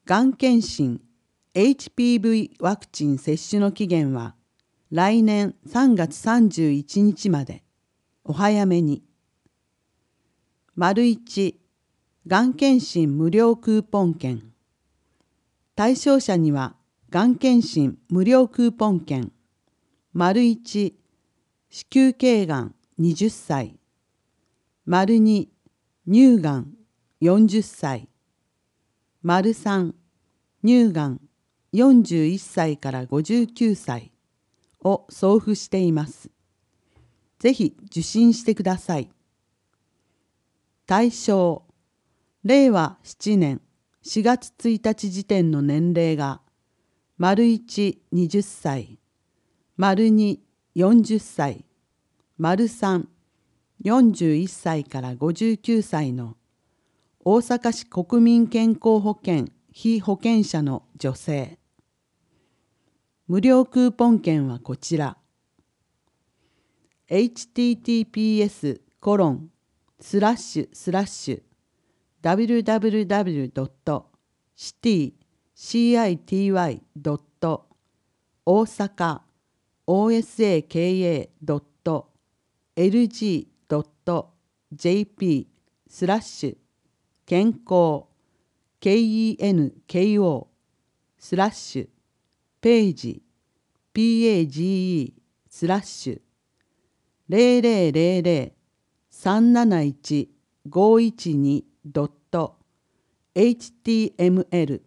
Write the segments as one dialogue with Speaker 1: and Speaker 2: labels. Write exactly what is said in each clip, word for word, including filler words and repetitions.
Speaker 1: がん検診 エイチピーブイ ワクチン接種の期限は来年さんがつさんじゅういちにちまで。お早めに。丸いち、がん検診無料クーポン券。対象者にはがん検診無料クーポン券。丸いち、子宮頸がんはたち。丸に、乳がんよんじゅっさい。丸さん、乳がんよんじゅういっさいからごじゅうきゅうさいを送付しています。ぜひ受診してください。対象、れいわななねんしがつついたち時点の年齢が、丸いち、はたち、丸に、よんじゅっさい、丸さん、よんじゅういっさいからごじゅうきゅうさいの大阪市国民健康保険被保険者の女性。無料クーポン券はこちら。エイチティーティーピーエスコロンスラッシュスラッシュダブリューダブリューダブリュードットシティシーアイティーワイドット大阪 オーエスエーケーエードットエルジードットジェーピースラッシュ健康 ケーイーエヌケーオー スラッシュページ ピーエージーイー スラッシュゼロゼロゼロゼロ さんなないち ごいちに ドット エイチティーエムエル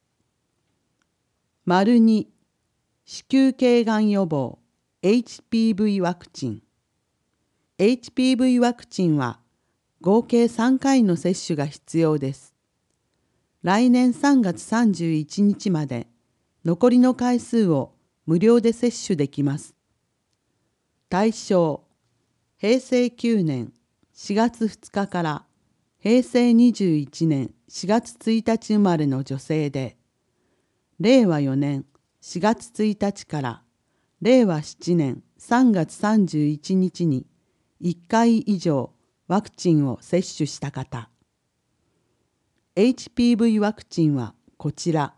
Speaker 1: 丸に子宮頸がん予防 エイチピーブイ ワクチン エイチピーブイ ワクチンは合計さんかいの接種が必要です。来年さんがつさんじゅういちにちまで残りの回数を無料で接種できます。対象、へいせいきゅうねんしがつふつかからへいせいにじゅういちねんしがつついたち生まれの女性で、れいわよねんしがつついたちかられいわななねんさんがつさんじゅういちにちにいっかい以上ワクチンを接種した方。エイチピーブイ ワクチンはこちら。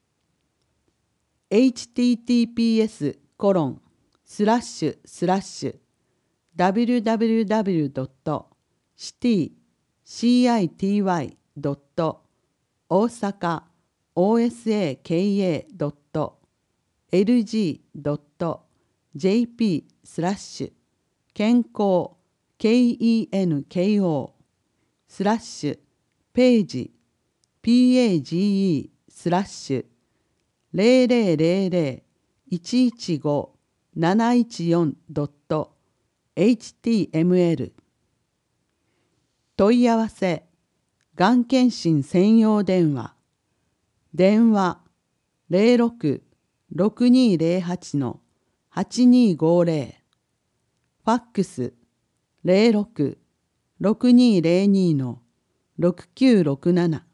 Speaker 1: エイチティーティーピーエスコロンスラッシュスラッシュダブリューダブリューダブリュードットシティシーアイティーワイドット大阪 オーエスエーケーエードットエルジードットジェーピー スラッシュ健康 ケーイーエヌケーオー スラッシュページ ピーエージーイー スラッシュゼロゼロゼロゼロ いちいちご なないちよん ドット エイチティーエムエル 問い合わせがん検診専用電話電話 ゼロろく ろくにゼロはち はちにごゼロ ファックス ゼロろく ろくにゼロに ろくきゅうろくなな